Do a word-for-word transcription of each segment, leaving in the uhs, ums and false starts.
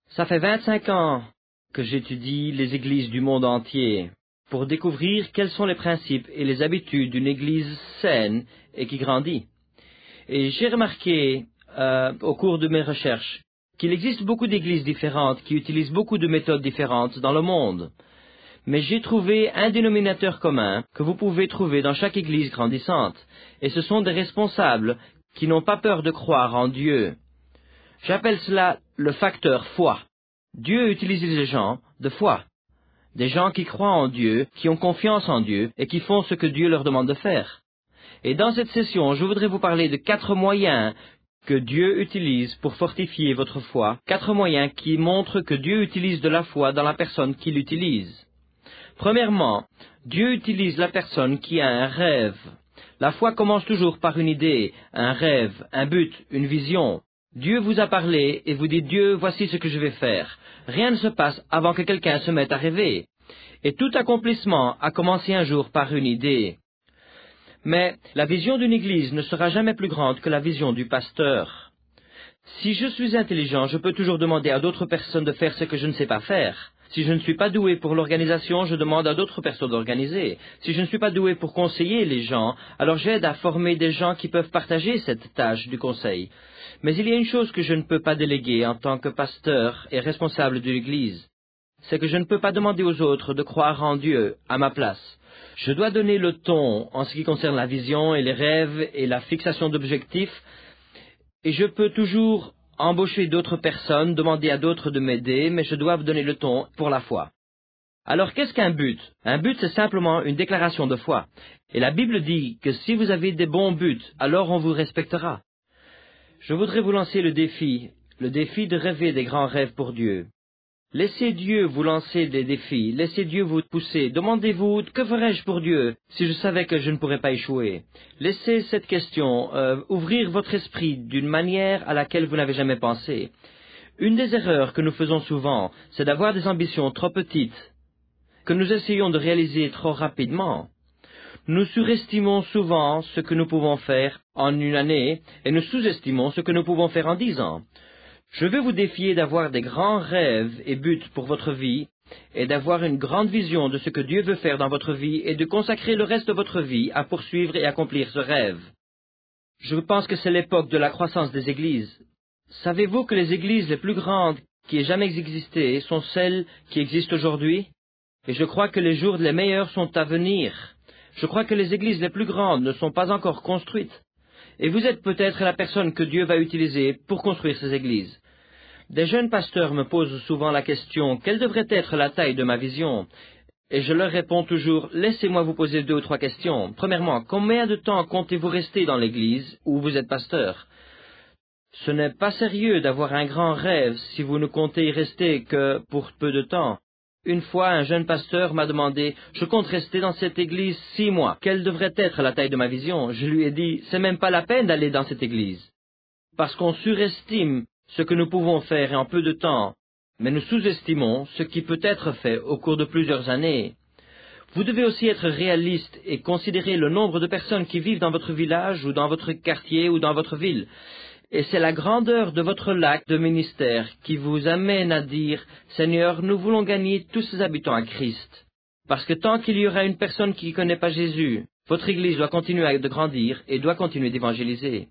Ça fait vingt-cinq ans que j'étudie les églises du monde entier pour découvrir quels sont les principes et les habitudes d'une église saine et qui grandit. Et j'ai remarqué, euh, au cours de mes recherches, qu'il existe beaucoup d'églises différentes qui utilisent beaucoup de méthodes différentes dans le monde. Mais j'ai trouvé un dénominateur commun que vous pouvez trouver dans chaque église grandissante, et ce sont des responsables qui n'ont pas peur de croire en Dieu. J'appelle cela le facteur foi. Dieu utilise les gens de foi, des gens qui croient en Dieu, qui ont confiance en Dieu et qui font ce que Dieu leur demande de faire. Et dans cette session, je voudrais vous parler de quatre moyens que Dieu utilise pour fortifier votre foi, quatre moyens qui montrent que Dieu utilise de la foi dans la personne qui l'utilise. Premièrement, Dieu utilise la personne qui a un rêve. La foi commence toujours par une idée, un rêve, un but, une vision. Dieu vous a parlé et vous dit « Dieu, voici ce que je vais faire ». Rien ne se passe avant que quelqu'un se mette à rêver. Et tout accomplissement a commencé un jour par une idée. Mais la vision d'une église ne sera jamais plus grande que la vision du pasteur. Si je suis intelligent, je peux toujours demander à d'autres personnes de faire ce que je ne sais pas faire. Si je ne suis pas doué pour l'organisation, je demande à d'autres personnes d'organiser. Si je ne suis pas doué pour conseiller les gens, alors j'aide à former des gens qui peuvent partager cette tâche du conseil. Mais il y a une chose que je ne peux pas déléguer en tant que pasteur et responsable de l'Église. C'est que je ne peux pas demander aux autres de croire en Dieu à ma place. Je dois donner le ton en ce qui concerne la vision et les rêves et la fixation d'objectifs. Et je peux toujours embaucher d'autres personnes, demander à d'autres de m'aider, mais je dois vous donner le ton pour la foi. Alors qu'est-ce qu'un but? Un but, c'est simplement une déclaration de foi. Et la Bible dit que si vous avez des bons buts, alors on vous respectera. Je voudrais vous lancer le défi, le défi de rêver des grands rêves pour Dieu. Laissez Dieu vous lancer des défis, laissez Dieu vous pousser. Demandez-vous, que ferais-je pour Dieu si je savais que je ne pourrais pas échouer? Laissez cette question euh, ouvrir votre esprit d'une manière à laquelle vous n'avez jamais pensé. Une des erreurs que nous faisons souvent, c'est d'avoir des ambitions trop petites, que nous essayons de réaliser trop rapidement. Nous surestimons souvent ce que nous pouvons faire en une année et nous sous-estimons ce que nous pouvons faire en dix ans. Je veux vous défier d'avoir des grands rêves et buts pour votre vie et d'avoir une grande vision de ce que Dieu veut faire dans votre vie et de consacrer le reste de votre vie à poursuivre et accomplir ce rêve. Je pense que c'est l'époque de la croissance des églises. Savez-vous que les églises les plus grandes qui aient jamais existé sont celles qui existent aujourd'hui? Et je crois que les jours les meilleurs sont à venir. Je crois que les églises les plus grandes ne sont pas encore construites. Et vous êtes peut-être la personne que Dieu va utiliser pour construire ces églises. Des jeunes pasteurs me posent souvent la question « Quelle devrait être la taille de ma vision ?» Et je leur réponds toujours « Laissez-moi vous poser deux ou trois questions. Premièrement, combien de temps comptez-vous rester dans l'église où vous êtes pasteur? Ce n'est pas sérieux d'avoir un grand rêve si vous ne comptez y rester que pour peu de temps. Une fois, un jeune pasteur m'a demandé « Je compte rester dans cette église six mois. Quelle devrait être la taille de ma vision ?» Je lui ai dit « C'est même pas la peine d'aller dans cette église. » Parce qu'on surestime ce que nous pouvons faire en peu de temps, mais nous sous-estimons ce qui peut être fait au cours de plusieurs années. Vous devez aussi être réaliste et considérer le nombre de personnes qui vivent dans votre village ou dans votre quartier ou dans votre ville. Et c'est la grandeur de votre lac de ministère qui vous amène à dire « Seigneur, nous voulons gagner tous ces habitants à Christ. » Parce que tant qu'il y aura une personne qui ne connaît pas Jésus, votre Église doit continuer à grandir et doit continuer d'évangéliser.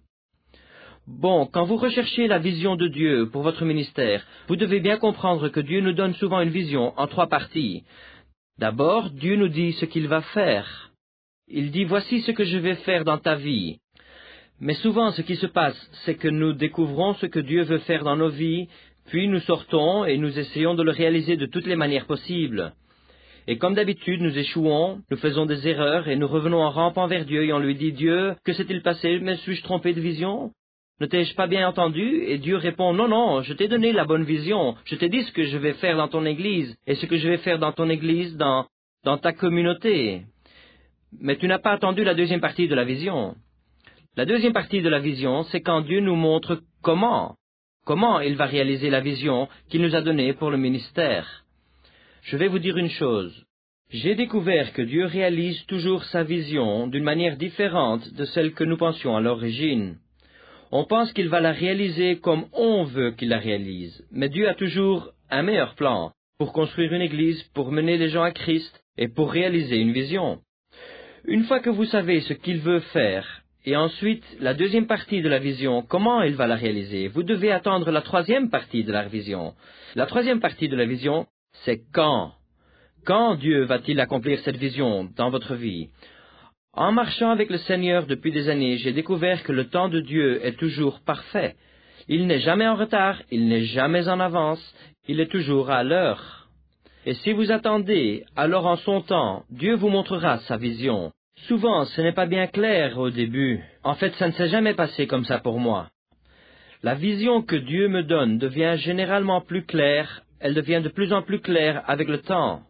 Bon, quand vous recherchez la vision de Dieu pour votre ministère, vous devez bien comprendre que Dieu nous donne souvent une vision en trois parties. D'abord, Dieu nous dit ce qu'il va faire. Il dit « Voici ce que je vais faire dans ta vie. » Mais souvent, ce qui se passe, c'est que nous découvrons ce que Dieu veut faire dans nos vies, puis nous sortons et nous essayons de le réaliser de toutes les manières possibles. Et comme d'habitude, nous échouons, nous faisons des erreurs et nous revenons en rampant vers Dieu et on lui dit « Dieu, que s'est-il passé? Me suis-je trompé de vision? Ne t'ai-je pas bien entendu ?» Et Dieu répond « Non, non, je t'ai donné la bonne vision. Je t'ai dit ce que je vais faire dans ton Église et ce que je vais faire dans ton Église, dans, dans ta communauté. Mais tu n'as pas attendu la deuxième partie de la vision. » La deuxième partie de la vision, c'est quand Dieu nous montre comment, comment il va réaliser la vision qu'il nous a donnée pour le ministère. Je vais vous dire une chose. J'ai découvert que Dieu réalise toujours sa vision d'une manière différente de celle que nous pensions à l'origine. On pense qu'il va la réaliser comme on veut qu'il la réalise, mais Dieu a toujours un meilleur plan pour construire une église, pour mener les gens à Christ et pour réaliser une vision. Une fois que vous savez ce qu'il veut faire, et ensuite la deuxième partie de la vision, comment il va la réaliser, vous devez attendre la troisième partie de la vision. La troisième partie de la vision, c'est quand. Quand Dieu va-t-il accomplir cette vision dans votre vie? En marchant avec le Seigneur depuis des années, j'ai découvert que le temps de Dieu est toujours parfait. Il n'est jamais en retard, il n'est jamais en avance, il est toujours à l'heure. Et si vous attendez, alors en son temps, Dieu vous montrera sa vision. Souvent, ce n'est pas bien clair au début. En fait, ça ne s'est jamais passé comme ça pour moi. La vision que Dieu me donne devient généralement plus claire, elle devient de plus en plus claire avec le temps.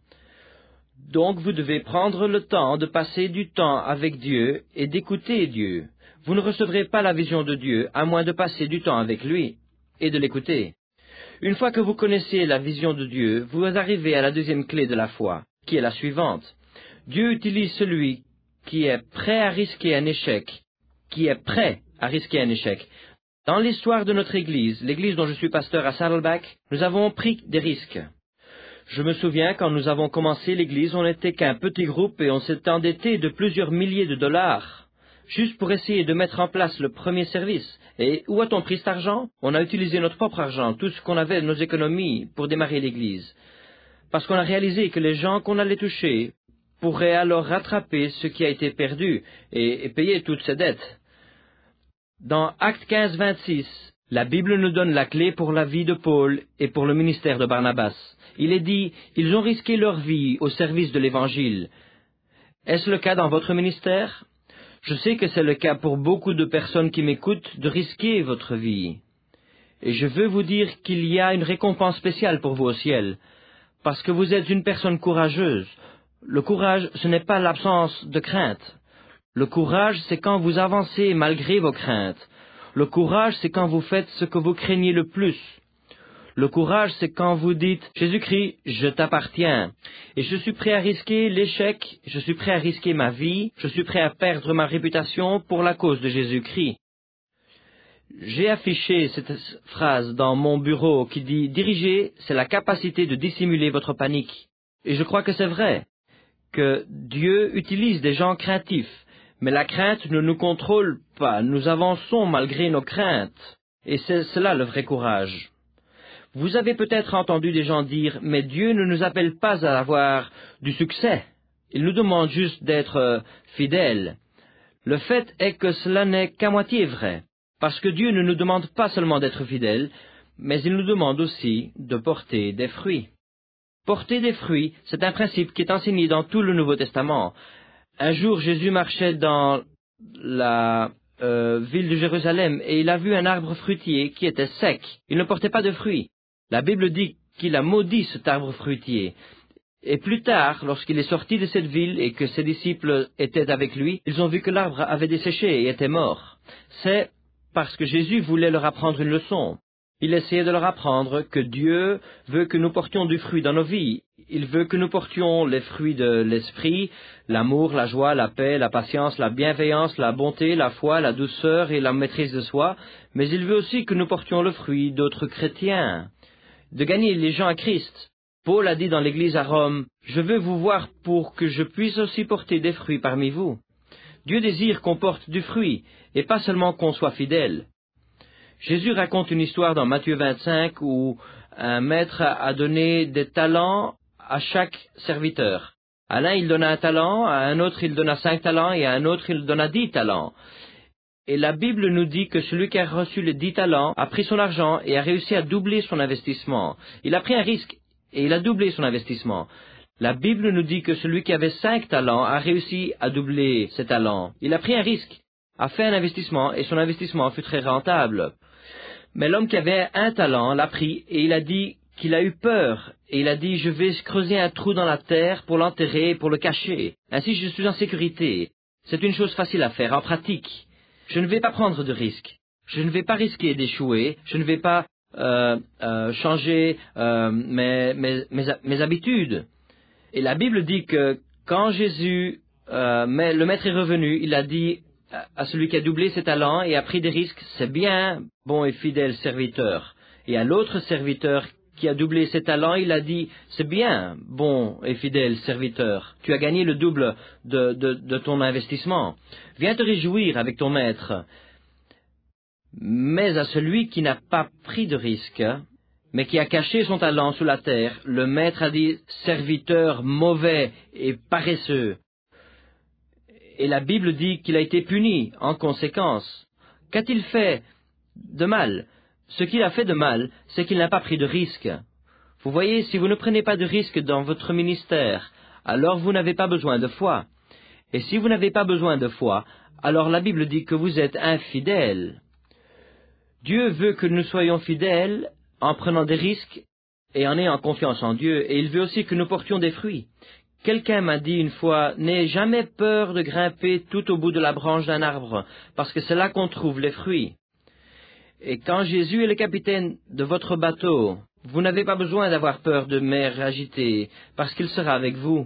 Donc vous devez prendre le temps de passer du temps avec Dieu et d'écouter Dieu. Vous ne recevrez pas la vision de Dieu à moins de passer du temps avec lui et de l'écouter. Une fois que vous connaissez la vision de Dieu, vous arrivez à la deuxième clé de la foi, qui est la suivante. Dieu utilise celui qui est prêt à risquer un échec, qui est prêt à risquer un échec. Dans l'histoire de notre Église, l'Église dont je suis pasteur à Saddleback, nous avons pris des risques. Je me souviens, quand nous avons commencé l'Église, on n'était qu'un petit groupe et on s'est endetté de plusieurs milliers de dollars, juste pour essayer de mettre en place le premier service. Et où a-t-on pris cet argent? On a utilisé notre propre argent, tout ce qu'on avait de nos économies, pour démarrer l'Église. Parce qu'on a réalisé que les gens qu'on allait toucher pourraient alors rattraper ce qui a été perdu et, et payer toutes ces dettes. Dans Actes quinze, vingt-six, la Bible nous donne la clé pour la vie de Paul et pour le ministère de Barnabas. Il est dit, ils ont risqué leur vie au service de l'Évangile. Est-ce le cas dans votre ministère? Je sais que c'est le cas pour beaucoup de personnes qui m'écoutent de risquer votre vie. Et je veux vous dire qu'il y a une récompense spéciale pour vous au ciel, parce que vous êtes une personne courageuse. Le courage, ce n'est pas l'absence de crainte. Le courage, c'est quand vous avancez malgré vos craintes. Le courage, c'est quand vous faites ce que vous craignez le plus. Le courage, c'est quand vous dites « Jésus-Christ, je t'appartiens. Et je suis prêt à risquer l'échec, je suis prêt à risquer ma vie, je suis prêt à perdre ma réputation pour la cause de Jésus-Christ. » J'ai affiché cette phrase dans mon bureau qui dit « Diriger, c'est la capacité de dissimuler votre panique. » Et je crois que c'est vrai, que Dieu utilise des gens craintifs, mais la crainte ne nous contrôle pas, nous avançons malgré nos craintes. Et c'est cela le vrai courage. Vous avez peut-être entendu des gens dire « Mais Dieu ne nous appelle pas à avoir du succès. Il nous demande juste d'être euh, fidèles. » Le fait est que cela n'est qu'à moitié vrai, parce que Dieu ne nous demande pas seulement d'être fidèles, mais il nous demande aussi de porter des fruits. Porter des fruits, c'est un principe qui est enseigné dans tout le Nouveau Testament. Un jour, Jésus marchait dans la euh, ville de Jérusalem et il a vu un arbre fruitier qui était sec. Il ne portait pas de fruits. La Bible dit qu'il a maudit cet arbre fruitier. Et plus tard, lorsqu'il est sorti de cette ville et que ses disciples étaient avec lui, ils ont vu que l'arbre avait desséché et était mort. C'est parce que Jésus voulait leur apprendre une leçon. Il essayait de leur apprendre que Dieu veut que nous portions du fruit dans nos vies. Il veut que nous portions les fruits de l'esprit, l'amour, la joie, la paix, la patience, la bienveillance, la bonté, la foi, la douceur et la maîtrise de soi. Mais il veut aussi que nous portions le fruit d'autres chrétiens, de gagner les gens à Christ. Paul a dit dans l'église à Rome, « Je veux vous voir pour que je puisse aussi porter des fruits parmi vous. » Dieu désire qu'on porte du fruit, et pas seulement qu'on soit fidèle. Jésus raconte une histoire dans Matthieu vingt-cinq où un maître a donné des talents à chaque serviteur. À l'un il donna un talent, à un autre il donna cinq talents et à un autre il donna dix talents. Et la Bible nous dit que celui qui a reçu les dix talents a pris son argent et a réussi à doubler son investissement. Il a pris un risque et il a doublé son investissement. La Bible nous dit que celui qui avait cinq talents a réussi à doubler ses talents. Il a pris un risque, a fait un investissement et son investissement fut très rentable. Mais l'homme qui avait un talent l'a pris et il a dit qu'il a eu peur. Et il a dit, je vais creuser un trou dans la terre pour l'enterrer, pour le cacher. Ainsi je suis en sécurité. C'est une chose facile à faire, en pratique. Je ne vais pas prendre de risques. Je ne vais pas risquer d'échouer. Je ne vais pas euh, euh, changer euh, mes, mes, mes, mes habitudes. Et la Bible dit que quand Jésus, euh, mais le Maître est revenu, il a dit à celui qui a doublé ses talents et a pris des risques, c'est bien, bon et fidèle serviteur. Et à l'autre serviteur qui a doublé ses talents, il a dit, c'est bien, bon et fidèle serviteur. Tu as gagné le double de, de, de ton investissement. Viens te réjouir avec ton maître. Mais à celui qui n'a pas pris de risque, mais qui a caché son talent sous la terre, le maître a dit, serviteur mauvais et paresseux. Et la Bible dit qu'il a été puni en conséquence. Qu'a-t-il fait de mal? Ce qu'il a fait de mal, c'est qu'il n'a pas pris de risque. Vous voyez, si vous ne prenez pas de risque dans votre ministère, alors vous n'avez pas besoin de foi. Et si vous n'avez pas besoin de foi, alors la Bible dit que vous êtes infidèles. Dieu veut que nous soyons fidèles en prenant des risques et en ayant confiance en Dieu, et il veut aussi que nous portions des fruits. Quelqu'un m'a dit une fois, n'aie jamais peur de grimper tout au bout de la branche d'un arbre, parce que c'est là qu'on trouve les fruits. Et quand Jésus est le capitaine de votre bateau, vous n'avez pas besoin d'avoir peur de mer agitée, parce qu'il sera avec vous.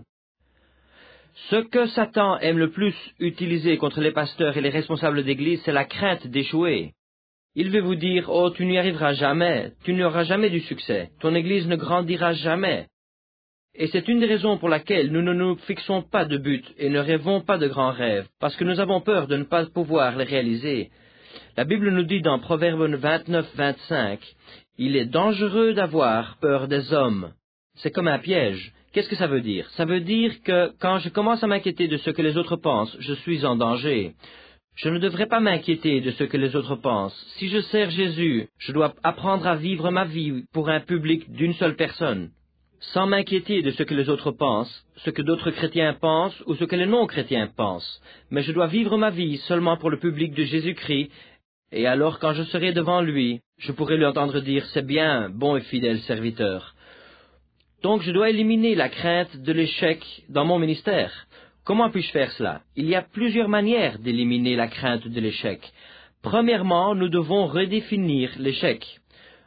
Ce que Satan aime le plus utiliser contre les pasteurs et les responsables d'église, c'est la crainte d'échouer. Il veut vous dire, oh, tu n'y arriveras jamais, tu n'auras jamais du succès, ton église ne grandira jamais. Et c'est une des raisons pour laquelle nous ne nous fixons pas de but et ne rêvons pas de grands rêves, parce que nous avons peur de ne pas pouvoir les réaliser. La Bible nous dit dans Proverbe vingt-neuf vingt-cinq, « Il est dangereux d'avoir peur des hommes. » C'est comme un piège. Qu'est-ce que ça veut dire? Ça veut dire que quand je commence à m'inquiéter de ce que les autres pensent, je suis en danger. Je ne devrais pas m'inquiéter de ce que les autres pensent. Si je sers Jésus, je dois apprendre à vivre ma vie pour un public d'une seule personne, sans m'inquiéter de ce que les autres pensent, ce que d'autres chrétiens pensent ou ce que les non-chrétiens pensent. Mais je dois vivre ma vie seulement pour le public de Jésus-Christ, et alors quand je serai devant lui, je pourrai lui entendre dire « C'est bien, bon et fidèle serviteur ». Donc je dois éliminer la crainte de l'échec dans mon ministère. Comment puis-je faire cela? Il y a plusieurs manières d'éliminer la crainte de l'échec. Premièrement, nous devons redéfinir l'échec.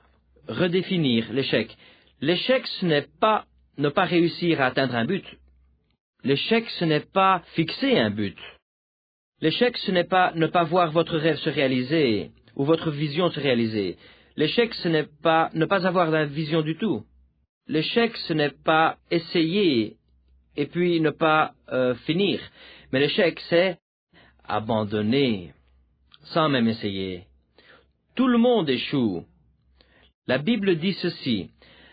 Redéfinir l'échec. L'échec, ce n'est pas ne pas réussir à atteindre un but. L'échec, ce n'est pas fixer un but. L'échec, ce n'est pas ne pas voir votre rêve se réaliser ou votre vision se réaliser. L'échec, ce n'est pas ne pas avoir de vision du tout. L'échec, ce n'est pas essayer et puis ne pas euh, finir. Mais l'échec, c'est abandonner sans même essayer. Tout le monde échoue. La Bible dit ceci.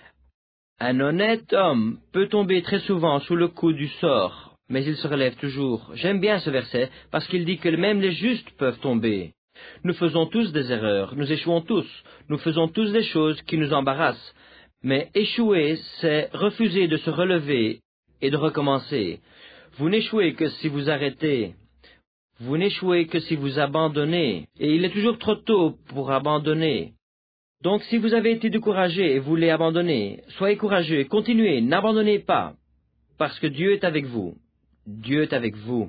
Un honnête homme peut tomber très souvent sous le coup du sort, mais il se relève toujours. J'aime bien ce verset parce qu'il dit que même les justes peuvent tomber. Nous faisons tous des erreurs, nous échouons tous, nous faisons tous des choses qui nous embarrassent. Mais échouer, c'est refuser de se relever et de recommencer. Vous n'échouez que si vous arrêtez. Vous n'échouez que si vous abandonnez. Et il est toujours trop tôt pour abandonner. Donc si vous avez été découragé et vous voulez abandonner, soyez courageux et continuez, n'abandonnez pas, parce que Dieu est avec vous. Dieu est avec vous.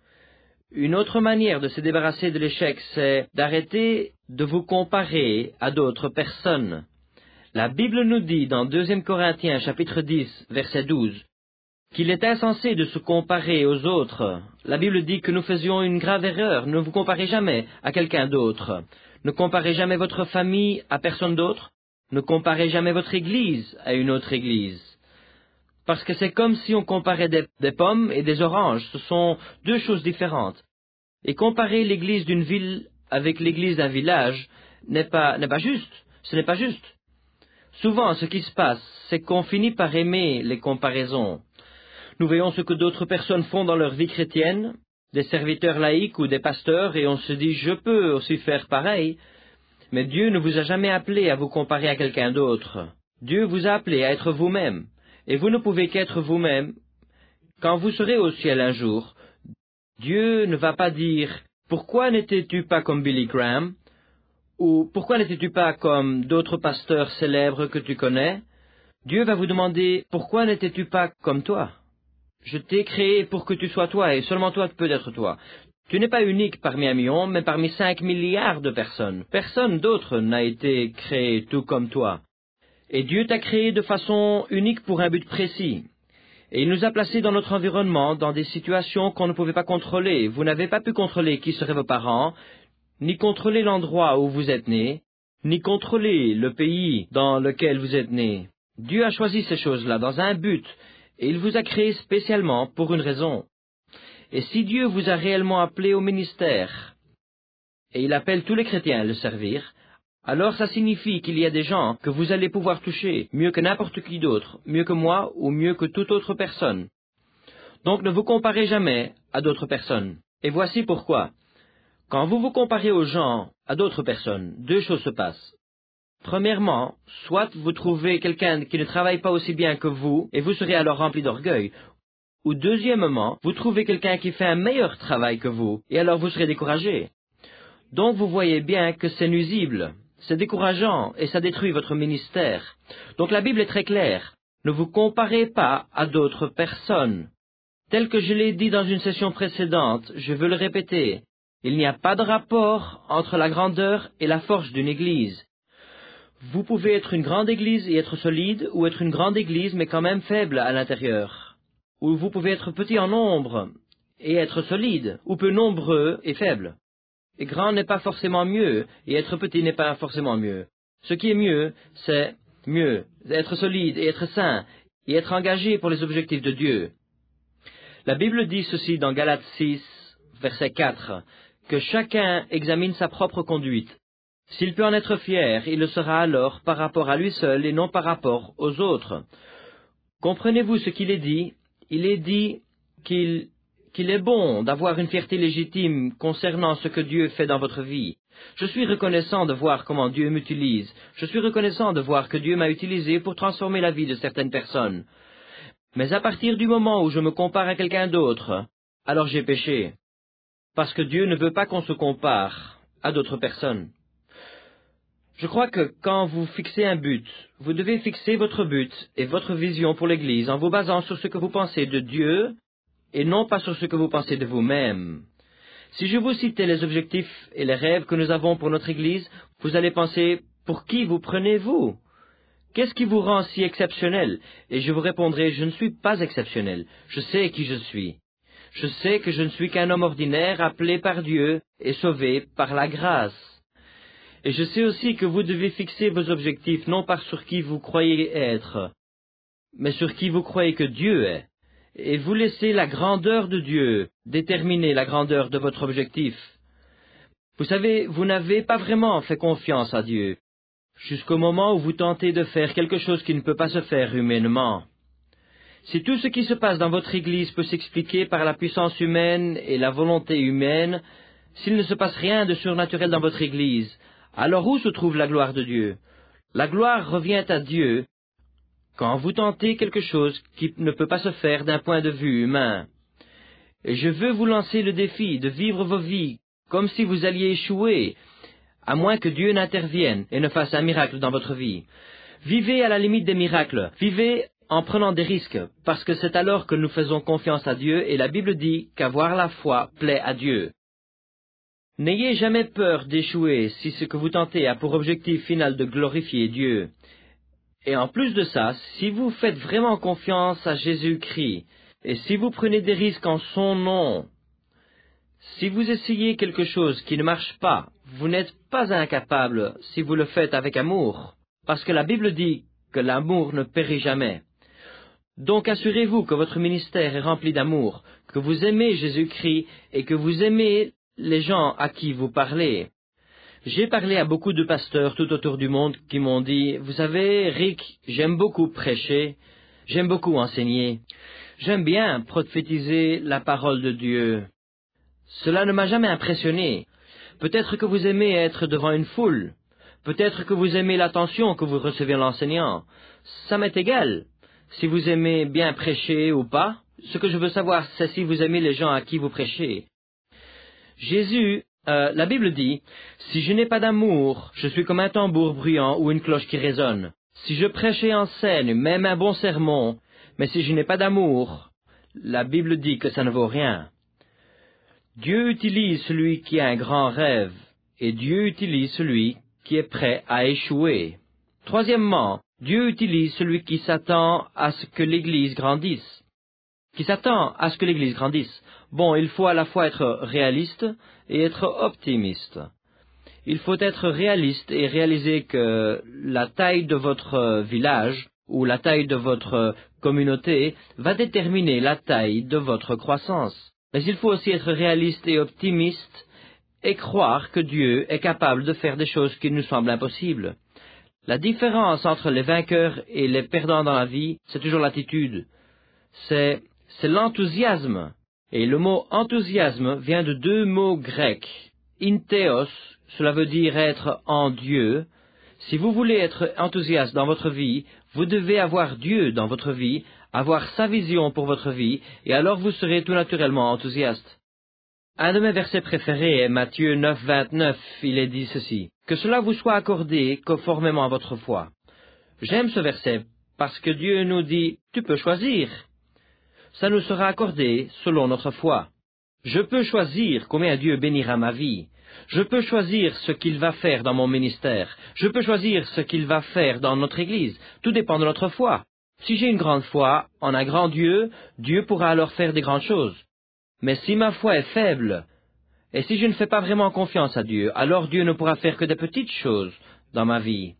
Une autre manière de se débarrasser de l'échec, c'est d'arrêter de vous comparer à d'autres personnes. La Bible nous dit dans deux Corinthiens chapitre dix, verset douze, qu'il est insensé de se comparer aux autres. La Bible dit que nous faisions une grave erreur. Ne vous comparez jamais à quelqu'un d'autre. Ne comparez jamais votre famille à personne d'autre. Ne comparez jamais votre église à une autre église. Parce que c'est comme si on comparait des, des pommes et des oranges. Ce sont deux choses différentes. Et comparer l'église d'une ville avec l'église d'un village n'est pas, n'est pas juste. Ce n'est pas juste. Souvent, ce qui se passe, c'est qu'on finit par aimer les comparaisons. Nous voyons ce que d'autres personnes font dans leur vie chrétienne, des serviteurs laïcs ou des pasteurs, et on se dit « je peux aussi faire pareil ». Mais Dieu ne vous a jamais appelé à vous comparer à quelqu'un d'autre. Dieu vous a appelé à être vous-même, et vous ne pouvez qu'être vous-même. Quand vous serez au ciel un jour, Dieu ne va pas dire « pourquoi n'étais-tu pas comme Billy Graham ?» ou « pourquoi n'étais-tu pas comme d'autres pasteurs célèbres que tu connais ?» Dieu va vous demander « pourquoi n'étais-tu pas comme toi ?» Je t'ai créé pour que tu sois toi, et seulement toi peux être toi. Tu n'es pas unique parmi un million, mais parmi cinq milliards de personnes. Personne d'autre n'a été créé tout comme toi. Et Dieu t'a créé de façon unique pour un but précis. Et il nous a placés dans notre environnement, dans des situations qu'on ne pouvait pas contrôler. Vous n'avez pas pu contrôler qui seraient vos parents, ni contrôler l'endroit où vous êtes né, ni contrôler le pays dans lequel vous êtes né. Dieu a choisi ces choses-là dans un but, et il vous a créé spécialement pour une raison. Et si Dieu vous a réellement appelé au ministère, et il appelle tous les chrétiens à le servir, alors ça signifie qu'il y a des gens que vous allez pouvoir toucher mieux que n'importe qui d'autre, mieux que moi ou mieux que toute autre personne. Donc ne vous comparez jamais à d'autres personnes. Et voici pourquoi. Quand vous vous comparez aux gens, à d'autres personnes, deux choses se passent. Premièrement, soit vous trouvez quelqu'un qui ne travaille pas aussi bien que vous, et vous serez alors rempli d'orgueil. Ou deuxièmement, vous trouvez quelqu'un qui fait un meilleur travail que vous, et alors vous serez découragé. Donc vous voyez bien que c'est nuisible, c'est décourageant, et ça détruit votre ministère. Donc la Bible est très claire. Ne vous comparez pas à d'autres personnes. Tel que je l'ai dit dans une session précédente, je veux le répéter. Il n'y a pas de rapport entre la grandeur et la force d'une église. Vous pouvez être une grande église et être solide, ou être une grande église mais quand même faible à l'intérieur. Ou vous pouvez être petit en nombre et être solide, ou peu nombreux et faible. Et grand n'est pas forcément mieux, et être petit n'est pas forcément mieux. Ce qui est mieux, c'est mieux, être solide et être saint, et être engagé pour les objectifs de Dieu. La Bible dit ceci dans Galates six, verset quatre, que chacun examine sa propre conduite. S'il peut en être fier, il le sera alors par rapport à lui seul et non par rapport aux autres. Comprenez-vous ce qu'il est dit? Il est dit qu'il qu'il est bon d'avoir une fierté légitime concernant ce que Dieu fait dans votre vie. Je suis reconnaissant de voir comment Dieu m'utilise. Je suis reconnaissant de voir que Dieu m'a utilisé pour transformer la vie de certaines personnes. Mais à partir du moment où je me compare à quelqu'un d'autre, alors j'ai péché. Parce que Dieu ne veut pas qu'on se compare à d'autres personnes. Je crois que quand vous fixez un but, vous devez fixer votre but et votre vision pour l'Église en vous basant sur ce que vous pensez de Dieu et non pas sur ce que vous pensez de vous-même. Si je vous citais les objectifs et les rêves que nous avons pour notre Église, vous allez penser, pour qui vous prenez-vous? Qu'est-ce qui vous rend si exceptionnel? Et je vous répondrai, je ne suis pas exceptionnel. Je sais qui je suis. Je sais que je ne suis qu'un homme ordinaire appelé par Dieu et sauvé par la grâce. Et je sais aussi que vous devez fixer vos objectifs non pas sur qui vous croyez être, mais sur qui vous croyez que Dieu est. Et vous laissez la grandeur de Dieu déterminer la grandeur de votre objectif. Vous savez, vous n'avez pas vraiment fait confiance à Dieu, jusqu'au moment où vous tentez de faire quelque chose qui ne peut pas se faire humainement. Si tout ce qui se passe dans votre Église peut s'expliquer par la puissance humaine et la volonté humaine, s'il ne se passe rien de surnaturel dans votre Église, alors où se trouve la gloire de Dieu? La gloire revient à Dieu quand vous tentez quelque chose qui ne peut pas se faire d'un point de vue humain. Et je veux vous lancer le défi de vivre vos vies comme si vous alliez échouer, à moins que Dieu n'intervienne et ne fasse un miracle dans votre vie. Vivez à la limite des miracles. Vivez en prenant des risques, parce que c'est alors que nous faisons confiance à Dieu, et la Bible dit qu'avoir la foi plaît à Dieu. N'ayez jamais peur d'échouer si ce que vous tentez a pour objectif final de glorifier Dieu. Et en plus de ça, si vous faites vraiment confiance à Jésus-Christ, et si vous prenez des risques en son nom, si vous essayez quelque chose qui ne marche pas, vous n'êtes pas incapable si vous le faites avec amour, parce que la Bible dit que l'amour ne périt jamais. Donc assurez-vous que votre ministère est rempli d'amour, que vous aimez Jésus-Christ et que vous aimez les gens à qui vous parlez. J'ai parlé à beaucoup de pasteurs tout autour du monde qui m'ont dit, « Vous savez, Rick, j'aime beaucoup prêcher, j'aime beaucoup enseigner, j'aime bien prophétiser la parole de Dieu. Cela ne m'a jamais impressionné. Peut-être que vous aimez être devant une foule, peut-être que vous aimez l'attention que vous recevez de l'enseignant. Ça m'est égal. Si vous aimez bien prêcher ou pas, ce que je veux savoir, c'est si vous aimez les gens à qui vous prêchez. » Jésus, euh, la Bible dit, « Si je n'ai pas d'amour, je suis comme un tambour bruyant ou une cloche qui résonne. Si je prêche et enseigne, même un bon sermon, mais si je n'ai pas d'amour, la Bible dit que ça ne vaut rien. » Dieu utilise celui qui a un grand rêve, et Dieu utilise celui qui est prêt à échouer. Troisièmement, Dieu utilise celui qui s'attend à ce que l'Église grandisse. qui s'attend à ce que l'Église grandisse. Bon, il faut à la fois être réaliste et être optimiste. Il faut être réaliste et réaliser que la taille de votre village ou la taille de votre communauté va déterminer la taille de votre croissance. Mais il faut aussi être réaliste et optimiste et croire que Dieu est capable de faire des choses qui nous semblent impossibles. La différence entre les vainqueurs et les perdants dans la vie, c'est toujours l'attitude. C'est, c'est l'enthousiasme. Et le mot enthousiasme vient de deux mots grecs. Intheos, cela veut dire être en Dieu. Si vous voulez être enthousiaste dans votre vie, vous devez avoir Dieu dans votre vie, avoir sa vision pour votre vie, et alors vous serez tout naturellement enthousiaste. Un de mes versets préférés est Matthieu neuf, vingt-neuf, il est dit ceci, « Que cela vous soit accordé conformément à votre foi. » J'aime ce verset parce que Dieu nous dit, « Tu peux choisir. » Ça nous sera accordé selon notre foi. Je peux choisir combien Dieu bénira ma vie. Je peux choisir ce qu'il va faire dans mon ministère. Je peux choisir ce qu'il va faire dans notre Église. Tout dépend de notre foi. Si j'ai une grande foi en un grand Dieu, Dieu pourra alors faire des grandes choses. Mais si ma foi est faible, et si je ne fais pas vraiment confiance à Dieu, alors Dieu ne pourra faire que des petites choses dans ma vie.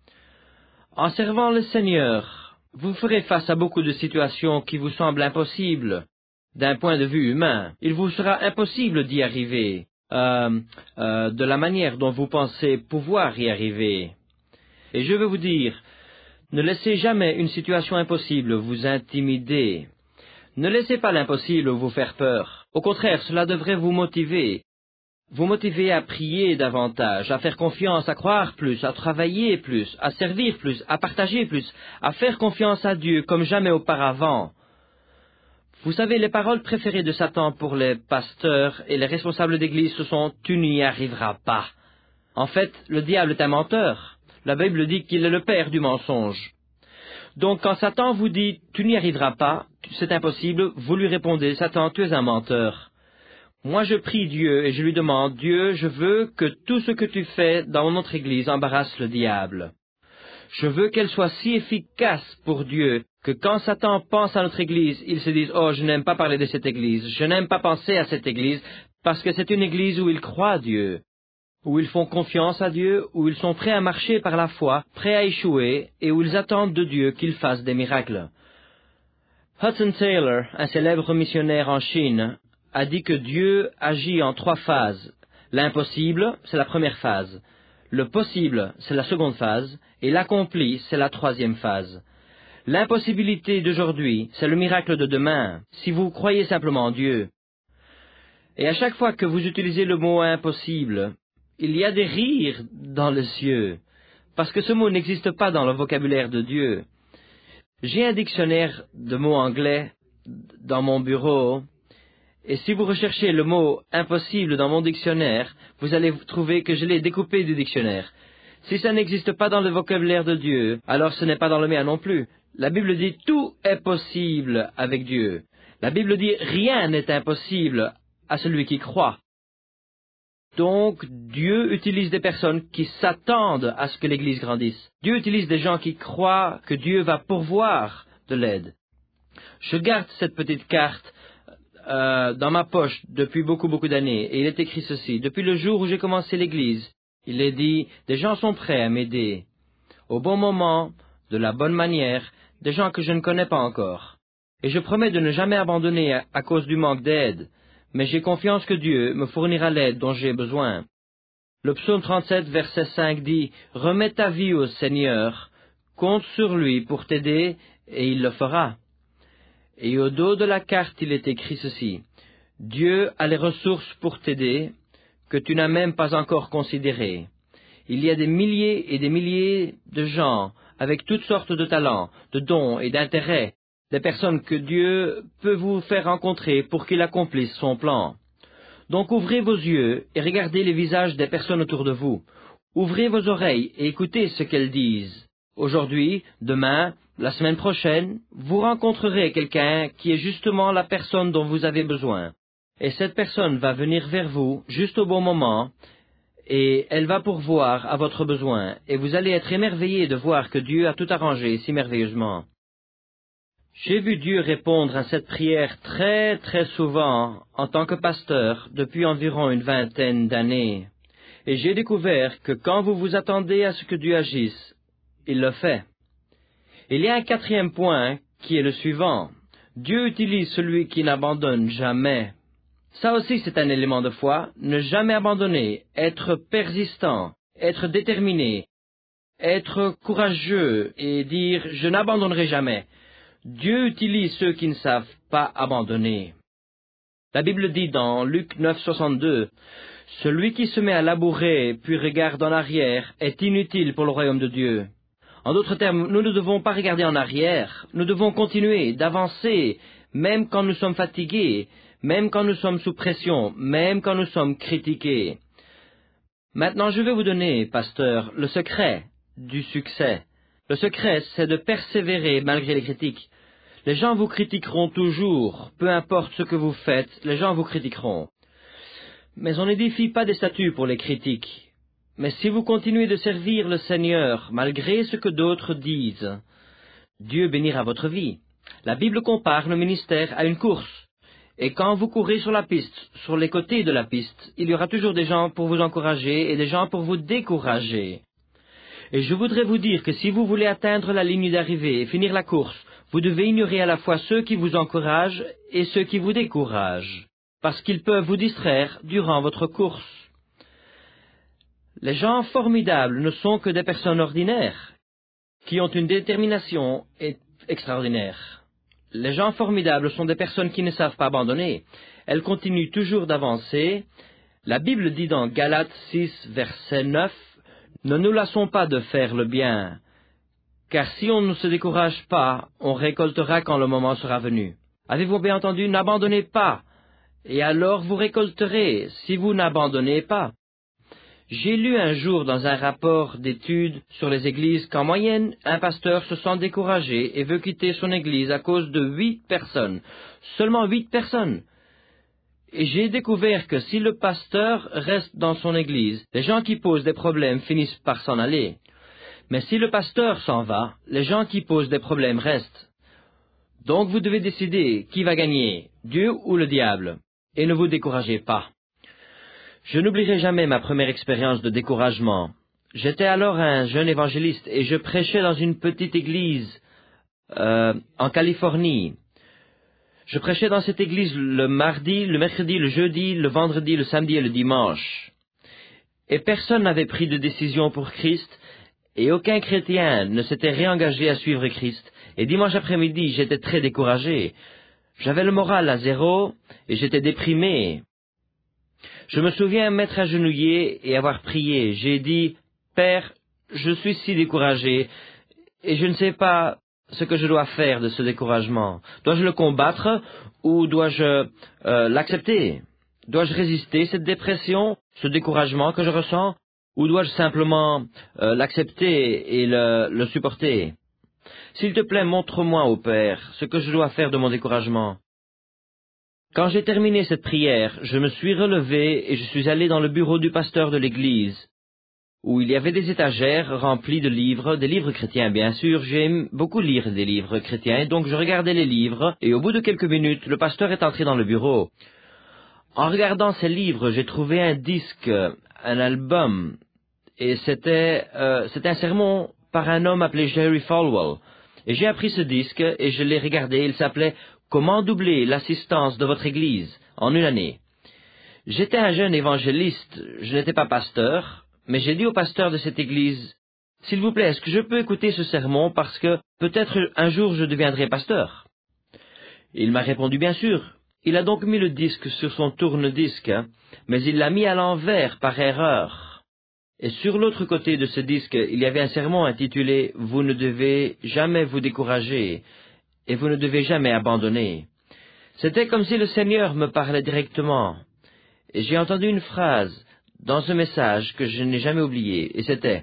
En servant le Seigneur, vous ferez face à beaucoup de situations qui vous semblent impossibles. D'un point de vue humain, il vous sera impossible d'y arriver, euh, euh, de la manière dont vous pensez pouvoir y arriver. Et je veux vous dire, ne laissez jamais une situation impossible vous intimider. Ne laissez pas l'impossible vous faire peur. Au contraire, cela devrait vous motiver. Vous motiver à prier davantage, à faire confiance, à croire plus, à travailler plus, à servir plus, à partager plus, à faire confiance à Dieu comme jamais auparavant. Vous savez, les paroles préférées de Satan pour les pasteurs et les responsables d'église, ce sont « tu n'y arriveras pas ». En fait, le diable est un menteur. La Bible dit qu'il est le père du mensonge. Donc, quand Satan vous dit « tu n'y arriveras pas, c'est impossible », vous lui répondez « Satan, tu es un menteur ». Moi, je prie Dieu et je lui demande « Dieu, je veux que tout ce que tu fais dans notre Église embarrasse le diable. Je veux qu'elle soit si efficace pour Dieu que quand Satan pense à notre Église, il se dise « Oh, je n'aime pas parler de cette Église, je n'aime pas penser à cette Église, parce que c'est une Église où ils croient à Dieu, où ils font confiance à Dieu, où ils sont prêts à marcher par la foi, prêts à échouer, et où ils attendent de Dieu qu'il fasse des miracles. » Hudson Taylor, un célèbre missionnaire en Chine, a dit que Dieu agit en trois phases. L'impossible, c'est la première phase. Le possible, c'est la seconde phase. Et l'accompli, c'est la troisième phase. L'impossibilité d'aujourd'hui, c'est le miracle de demain, si vous croyez simplement en Dieu. Et à chaque fois que vous utilisez le mot impossible, il y a des rires dans les cieux, parce que ce mot n'existe pas dans le vocabulaire de Dieu. J'ai un dictionnaire de mots anglais dans mon bureau, et si vous recherchez le mot « impossible » dans mon dictionnaire, vous allez trouver que je l'ai découpé du dictionnaire. Si ça n'existe pas dans le vocabulaire de Dieu, alors ce n'est pas dans le mien non plus. La Bible dit « tout est possible avec Dieu ». La Bible dit « rien n'est impossible à celui qui croit ». Donc, Dieu utilise des personnes qui s'attendent à ce que l'Église grandisse. Dieu utilise des gens qui croient que Dieu va pourvoir de l'aide. Je garde cette petite carte Euh, dans ma poche depuis beaucoup, beaucoup d'années, et il est écrit ceci. Depuis le jour où j'ai commencé l'Église, il est dit, des gens sont prêts à m'aider. Au bon moment, de la bonne manière, des gens que je ne connais pas encore. Et je promets de ne jamais abandonner à, à cause du manque d'aide, mais j'ai confiance que Dieu me fournira l'aide dont j'ai besoin. Le psaume trente-sept, verset cinq dit, « Remets ta vie au Seigneur, compte sur lui pour t'aider, et il le fera. » Et au dos de la carte, il est écrit ceci. « Dieu a les ressources pour t'aider, que tu n'as même pas encore considérées. Il y a des milliers et des milliers de gens avec toutes sortes de talents, de dons et d'intérêts, des personnes que Dieu peut vous faire rencontrer pour qu'il accomplisse son plan. Donc ouvrez vos yeux et regardez les visages des personnes autour de vous. Ouvrez vos oreilles et écoutez ce qu'elles disent. Aujourd'hui, demain, la semaine prochaine, vous rencontrerez quelqu'un qui est justement la personne dont vous avez besoin. Et cette personne va venir vers vous juste au bon moment, et elle va pourvoir à votre besoin, et vous allez être émerveillé de voir que Dieu a tout arrangé si merveilleusement. J'ai vu Dieu répondre à cette prière très très souvent en tant que pasteur depuis environ une vingtaine d'années. Et j'ai découvert que quand vous vous attendez à ce que Dieu agisse, il le fait. Il y a un quatrième point qui est le suivant. Dieu utilise celui qui n'abandonne jamais. Ça aussi c'est un élément de foi, ne jamais abandonner, être persistant, être déterminé, être courageux et dire « je n'abandonnerai jamais ». Dieu utilise ceux qui ne savent pas abandonner. La Bible dit dans Luc neuf, soixante-deux, « Celui qui se met à labourer puis regarde en arrière est inutile pour le royaume de Dieu. » En d'autres termes, nous ne devons pas regarder en arrière, nous devons continuer d'avancer, même quand nous sommes fatigués, même quand nous sommes sous pression, même quand nous sommes critiqués. Maintenant, je vais vous donner, pasteur, le secret du succès. Le secret, c'est de persévérer malgré les critiques. Les gens vous critiqueront toujours, peu importe ce que vous faites, les gens vous critiqueront. Mais on n'édifie pas des statues pour les critiques. Mais si vous continuez de servir le Seigneur, malgré ce que d'autres disent, Dieu bénira votre vie. La Bible compare le ministère à une course. Et quand vous courez sur la piste, sur les côtés de la piste, il y aura toujours des gens pour vous encourager et des gens pour vous décourager. Et je voudrais vous dire que si vous voulez atteindre la ligne d'arrivée et finir la course, vous devez ignorer à la fois ceux qui vous encouragent et ceux qui vous découragent, parce qu'ils peuvent vous distraire durant votre course. Les gens formidables ne sont que des personnes ordinaires, qui ont une détermination extraordinaire. Les gens formidables sont des personnes qui ne savent pas abandonner. Elles continuent toujours d'avancer. La Bible dit dans Galates six, verset neuf, « Ne nous lassons pas de faire le bien, car si on ne se décourage pas, on récoltera quand le moment sera venu. » Avez-vous bien entendu? N'abandonnez pas, et alors vous récolterez si vous n'abandonnez pas. J'ai lu un jour dans un rapport d'études sur les églises qu'en moyenne, un pasteur se sent découragé et veut quitter son église à cause de huit personnes. Seulement huit personnes. Et j'ai découvert que si le pasteur reste dans son église, les gens qui posent des problèmes finissent par s'en aller. Mais si le pasteur s'en va, les gens qui posent des problèmes restent. Donc vous devez décider qui va gagner, Dieu ou le diable, et ne vous découragez pas. Je n'oublierai jamais ma première expérience de découragement. J'étais alors un jeune évangéliste et je prêchais dans une petite église euh, en Californie. Je prêchais dans cette église le mardi, le mercredi, le jeudi, le vendredi, le samedi et le dimanche. Et personne n'avait pris de décision pour Christ, et aucun chrétien ne s'était réengagé à suivre Christ. Et dimanche après-midi, j'étais très découragé. J'avais le moral à zéro, et j'étais déprimé. Je me souviens m'être agenouillé et avoir prié. J'ai dit, « Père, je suis si découragé, et je ne sais pas ce que je dois faire de ce découragement. Dois-je le combattre ou dois-je euh, l'accepter? Dois-je résister cette dépression, ce découragement que je ressens, ou dois-je simplement euh, l'accepter et le, le supporter? S'il te plaît, montre-moi, ô Père, ce que je dois faire de mon découragement. » Quand j'ai terminé cette prière, je me suis relevé et je suis allé dans le bureau du pasteur de l'église, où il y avait des étagères remplies de livres, des livres chrétiens bien sûr. J'aime beaucoup lire des livres chrétiens, donc je regardais les livres, et au bout de quelques minutes, le pasteur est entré dans le bureau. En regardant ces livres, j'ai trouvé un disque, un album, et c'était euh, c'était un sermon par un homme appelé Jerry Falwell. Et j'ai appris ce disque et je l'ai regardé, il s'appelait « Comment doubler l'assistance de votre église en une année ». J'étais un jeune évangéliste, je n'étais pas pasteur, mais j'ai dit au pasteur de cette église, « S'il vous plaît, est-ce que je peux écouter ce sermon parce que peut-être un jour je deviendrai pasteur ?» Il m'a répondu « Bien sûr ». Il a donc mis le disque sur son tourne-disque, mais il l'a mis à l'envers par erreur. Et sur l'autre côté de ce disque, il y avait un sermon intitulé « Vous ne devez jamais vous décourager et vous ne devez jamais abandonner ». C'était comme si le Seigneur me parlait directement. Et j'ai entendu une phrase dans ce message que je n'ai jamais oubliée, et c'était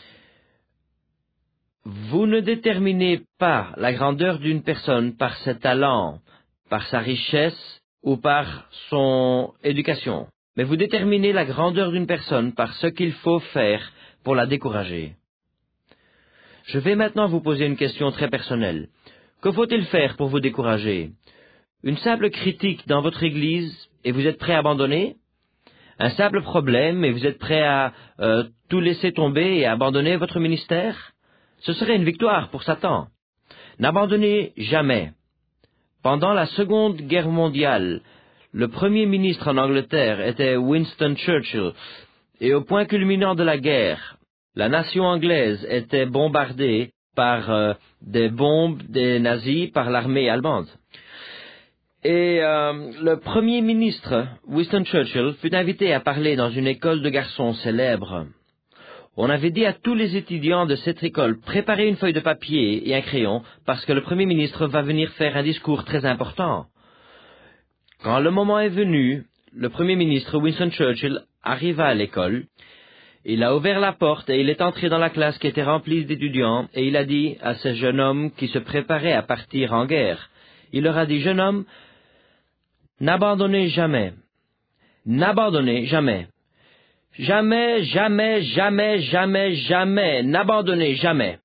« Vous ne déterminez pas la grandeur d'une personne par ses talents, par sa richesse ou par son éducation, mais vous déterminez la grandeur d'une personne par ce qu'il faut faire pour la décourager. » Je vais maintenant vous poser une question très personnelle. Que faut-il faire pour vous décourager? Une simple critique dans votre Église et vous êtes prêt à abandonner? Un simple problème et vous êtes prêt à euh, tout laisser tomber et à abandonner votre ministère? Ce serait une victoire pour Satan. N'abandonnez jamais. Pendant la Seconde Guerre mondiale, le premier ministre en Angleterre était Winston Churchill, et au point culminant de la guerre, la nation anglaise était bombardée par euh, des bombes des nazis par l'armée allemande. Et euh, le premier ministre, Winston Churchill, fut invité à parler dans une école de garçons célèbre. On avait dit à tous les étudiants de cette école, préparez une feuille de papier et un crayon, parce que le Premier ministre va venir faire un discours très important. Quand le moment est venu, le Premier ministre Winston Churchill arriva à l'école, il a ouvert la porte et il est entré dans la classe qui était remplie d'étudiants, et il a dit à ces jeunes hommes qui se préparaient à partir en guerre, il leur a dit, jeunes hommes, n'abandonnez jamais, n'abandonnez jamais. Jamais, jamais, jamais, jamais, jamais, n'abandonnez jamais.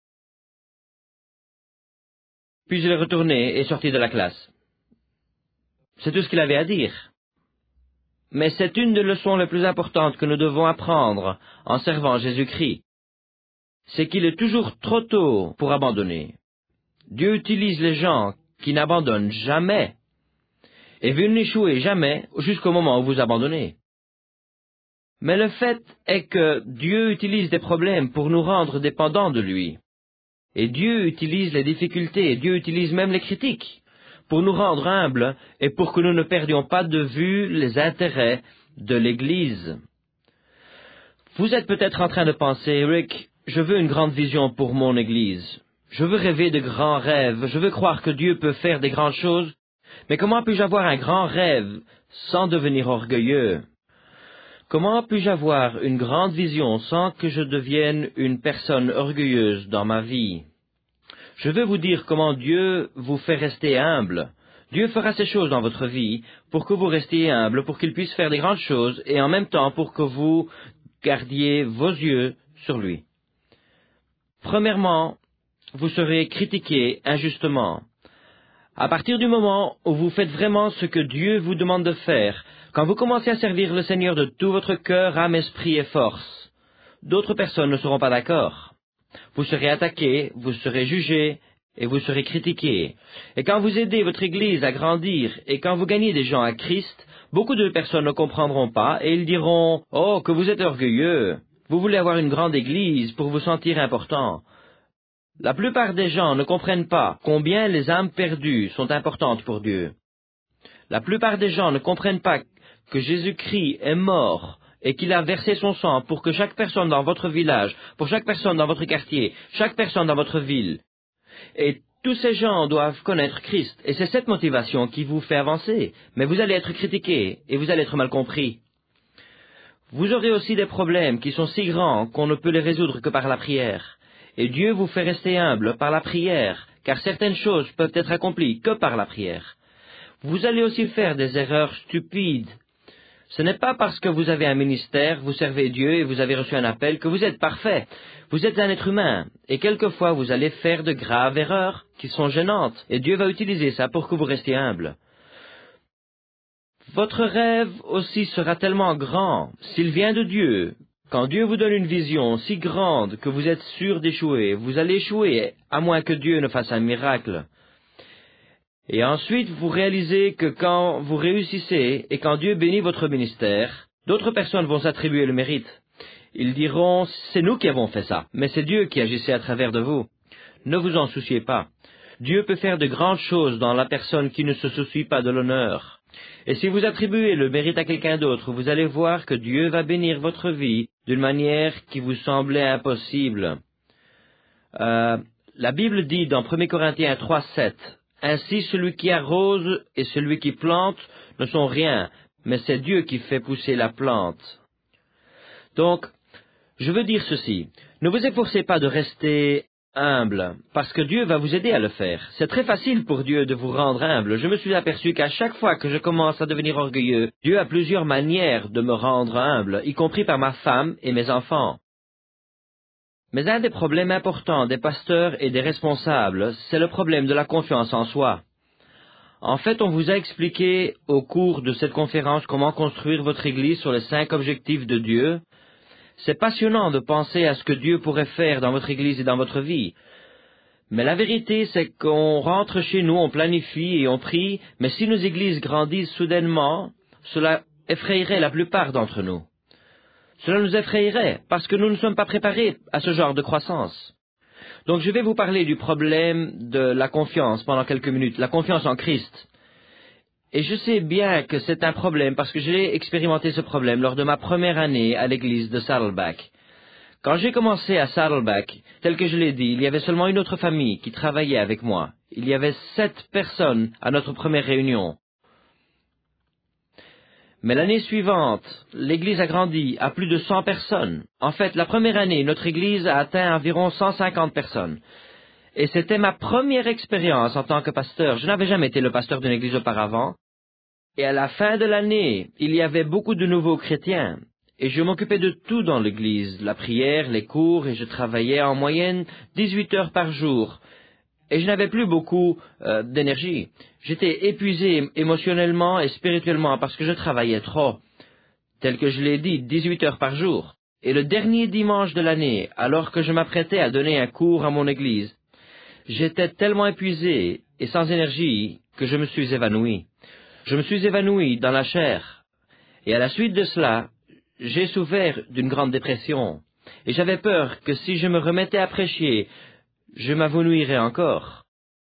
Puis il est retourné et sorti de la classe. C'est tout ce qu'il avait à dire. Mais c'est une des leçons les plus importantes que nous devons apprendre en servant Jésus-Christ. C'est qu'il est toujours trop tôt pour abandonner. Dieu utilise les gens qui n'abandonnent jamais. Et vous n'échouez jamais jusqu'au moment où vous abandonnez. Mais le fait est que Dieu utilise des problèmes pour nous rendre dépendants de lui. Et Dieu utilise les difficultés, et Dieu utilise même les critiques, pour nous rendre humbles et pour que nous ne perdions pas de vue les intérêts de l'Église. Vous êtes peut-être en train de penser, Rick, je veux une grande vision pour mon Église. Je veux rêver de grands rêves, je veux croire que Dieu peut faire des grandes choses, mais comment puis-je avoir un grand rêve sans devenir orgueilleux? Comment puis-je avoir une grande vision sans que je devienne une personne orgueilleuse dans ma vie? Je veux vous dire comment Dieu vous fait rester humble. Dieu fera ces choses dans votre vie pour que vous restiez humble, pour qu'il puisse faire des grandes choses, et en même temps pour que vous gardiez vos yeux sur lui. Premièrement, vous serez critiqué injustement. À partir du moment où vous faites vraiment ce que Dieu vous demande de faire, quand vous commencez à servir le Seigneur de tout votre cœur, âme, esprit et force, d'autres personnes ne seront pas d'accord. Vous serez attaqué, vous serez jugé et vous serez critiqué. Et quand vous aidez votre Église à grandir et quand vous gagnez des gens à Christ, beaucoup de personnes ne comprendront pas et ils diront « Oh, que vous êtes orgueilleux, vous voulez avoir une grande Église pour vous sentir important. » La plupart des gens ne comprennent pas combien les âmes perdues sont importantes pour Dieu. La plupart des gens ne comprennent pas que Jésus-Christ est mort et qu'il a versé son sang pour que chaque personne dans votre village, pour chaque personne dans votre quartier, chaque personne dans votre ville, et tous ces gens doivent connaître Christ. Et c'est cette motivation qui vous fait avancer. Mais vous allez être critiqué et vous allez être mal compris. Vous aurez aussi des problèmes qui sont si grands qu'on ne peut les résoudre que par la prière. Et Dieu vous fait rester humble par la prière, car certaines choses peuvent être accomplies que par la prière. Vous allez aussi faire des erreurs stupides. Ce n'est pas parce que vous avez un ministère, vous servez Dieu et vous avez reçu un appel que vous êtes parfait. Vous êtes un être humain, et quelquefois vous allez faire de graves erreurs qui sont gênantes, et Dieu va utiliser ça pour que vous restiez humble. Votre rêve aussi sera tellement grand, s'il vient de Dieu. Quand Dieu vous donne une vision si grande que vous êtes sûr d'échouer, vous allez échouer, à moins que Dieu ne fasse un miracle. Et ensuite, vous réalisez que quand vous réussissez et quand Dieu bénit votre ministère, d'autres personnes vont s'attribuer le mérite. Ils diront, c'est nous qui avons fait ça, mais c'est Dieu qui agissait à travers de vous. Ne vous en souciez pas. Dieu peut faire de grandes choses dans la personne qui ne se soucie pas de l'honneur. Et si vous attribuez le mérite à quelqu'un d'autre, vous allez voir que Dieu va bénir votre vie d'une manière qui vous semblait impossible. Euh, la Bible dit dans premier Corinthiens trois, sept, « Ainsi celui qui arrose et celui qui plante ne sont rien, mais c'est Dieu qui fait pousser la plante. » Donc, je veux dire ceci, ne vous efforcez pas de rester humble, parce que Dieu va vous aider à le faire. C'est très facile pour Dieu de vous rendre humble. Je me suis aperçu qu'à chaque fois que je commence à devenir orgueilleux, Dieu a plusieurs manières de me rendre humble, y compris par ma femme et mes enfants. Mais un des problèmes importants des pasteurs et des responsables, c'est le problème de la confiance en soi. En fait, on vous a expliqué au cours de cette conférence comment construire votre Église sur les cinq objectifs de Dieu. C'est passionnant de penser à ce que Dieu pourrait faire dans votre Église et dans votre vie. Mais la vérité, c'est qu'on rentre chez nous, on planifie et on prie, mais si nos églises grandissent soudainement, cela effrayerait la plupart d'entre nous. Cela nous effrayerait, parce que nous ne sommes pas préparés à ce genre de croissance. Donc je vais vous parler du problème de la confiance pendant quelques minutes, la confiance en Christ. Et je sais bien que c'est un problème, parce que j'ai expérimenté ce problème lors de ma première année à l'église de Saddleback. Quand j'ai commencé à Saddleback, tel que je l'ai dit, il y avait seulement une autre famille qui travaillait avec moi. Il y avait sept personnes à notre première réunion. Mais l'année suivante, l'église a grandi à plus de cent personnes. En fait, la première année, notre église a atteint environ cent cinquante personnes. Et c'était ma première expérience en tant que pasteur. Je n'avais jamais été le pasteur d'une église auparavant. Et à la fin de l'année, il y avait beaucoup de nouveaux chrétiens. Et je m'occupais de tout dans l'église, la prière, les cours, et je travaillais en moyenne dix-huit heures par jour. Et je n'avais plus beaucoup euh, d'énergie. J'étais épuisé émotionnellement et spirituellement parce que je travaillais trop. Tel que je l'ai dit, dix-huit heures par jour. Et le dernier dimanche de l'année, alors que je m'apprêtais à donner un cours à mon église, j'étais tellement épuisé et sans énergie que je me suis évanoui. Je me suis évanoui dans la chair. Et à la suite de cela, j'ai souffert d'une grande dépression. Et j'avais peur que si je me remettais à prêcher, je m'avanouirais encore.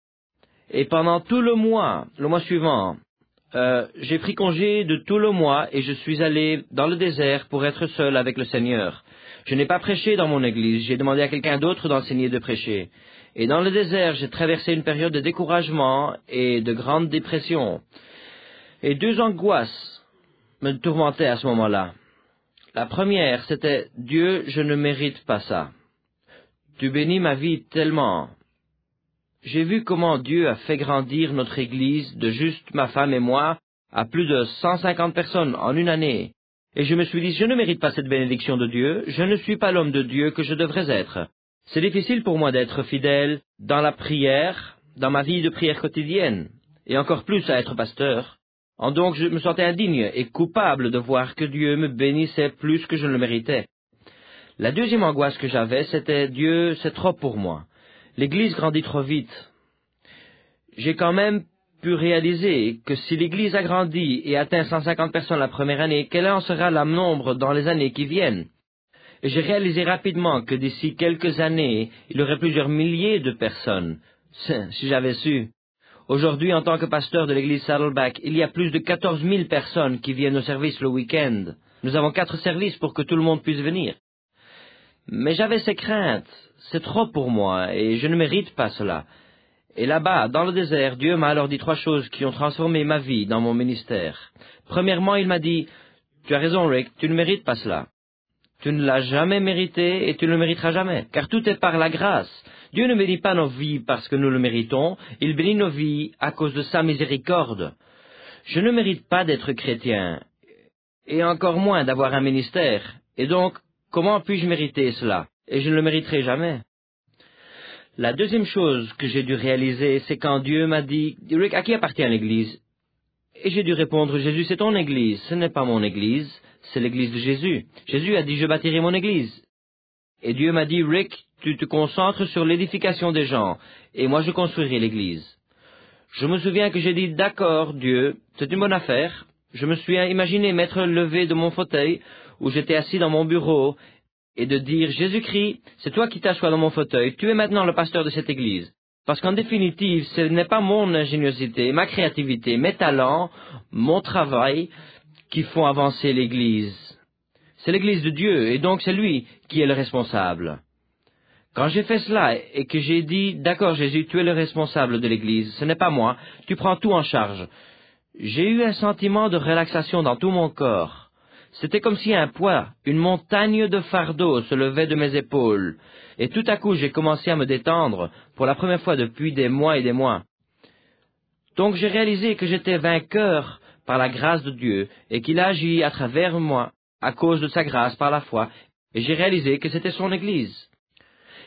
Et pendant tout le mois, le mois suivant, euh, j'ai pris congé de tout le mois et je suis allé dans le désert pour être seul avec le Seigneur. Je n'ai pas prêché dans mon église, j'ai demandé à quelqu'un d'autre d'enseigner de prêcher. Et dans le désert, j'ai traversé une période de découragement et de grande dépression. Et deux angoisses me tourmentaient à ce moment-là. La première, c'était « Dieu, je ne mérite pas ça. Tu bénis ma vie tellement. » J'ai vu comment Dieu a fait grandir notre Église de juste ma femme et moi à plus de cent cinquante personnes en une année. Et je me suis dit « Je ne mérite pas cette bénédiction de Dieu. Je ne suis pas l'homme de Dieu que je devrais être. » C'est difficile pour moi d'être fidèle dans la prière, dans ma vie de prière quotidienne, et encore plus à être pasteur. Donc je me sentais indigne et coupable de voir que Dieu me bénissait plus que je ne le méritais. La deuxième angoisse que j'avais, c'était « Dieu, c'est trop pour moi. L'Église grandit trop vite. » J'ai quand même pu réaliser que si l'Église a grandi et atteint cent cinquante personnes la première année, quel en sera le nombre dans les années qui viennent? Et j'ai réalisé rapidement que d'ici quelques années, il y aurait plusieurs milliers de personnes, si j'avais su. Aujourd'hui, en tant que pasteur de l'église Saddleback, il y a plus de quatorze mille personnes qui viennent au service le week-end. Nous avons quatre services pour que tout le monde puisse venir. Mais j'avais ces craintes. C'est trop pour moi et je ne mérite pas cela. Et là-bas, dans le désert, Dieu m'a alors dit trois choses qui ont transformé ma vie dans mon ministère. Premièrement, il m'a dit « Tu as raison, Rick, tu ne mérites pas cela. Tu ne l'as jamais mérité et tu ne le mériteras jamais, car tout est par la grâce. Dieu ne bénit pas nos vies parce que nous le méritons, il bénit nos vies à cause de sa miséricorde. Je ne mérite pas d'être chrétien, et encore moins d'avoir un ministère, et donc, comment puis-je mériter cela? Et je ne le mériterai jamais. » La deuxième chose que j'ai dû réaliser, c'est quand Dieu m'a dit « Rick, à qui appartient l'Église ?» Et j'ai dû répondre « Jésus, c'est ton Église, ce n'est pas mon Église, c'est l'Église de Jésus. Jésus a dit « Je bâtirai mon Église. » Et Dieu m'a dit « Rick, tu te concentres sur l'édification des gens, et moi je construirai l'Église. » Je me souviens que j'ai dit « D'accord, Dieu, c'est une bonne affaire. » Je me suis imaginé m'être levé de mon fauteuil, où j'étais assis dans mon bureau, et de dire « Jésus-Christ, c'est toi qui t'assois dans mon fauteuil, tu es maintenant le pasteur de cette Église. » Parce qu'en définitive, ce n'est pas mon ingéniosité, ma créativité, mes talents, mon travail qui font avancer l'Église. C'est l'Église de Dieu, et donc c'est lui qui est le responsable. Quand j'ai fait cela et que j'ai dit « D'accord Jésus, tu es le responsable de l'Église, ce n'est pas moi, tu prends tout en charge », j'ai eu un sentiment de relaxation dans tout mon corps. C'était comme si un poids, une montagne de fardeau se levait de mes épaules, et tout à coup j'ai commencé à me détendre pour la première fois depuis des mois et des mois. Donc j'ai réalisé que j'étais vainqueur par la grâce de Dieu, et qu'il a agi à travers moi, à cause de sa grâce par la foi, et j'ai réalisé que c'était son Église.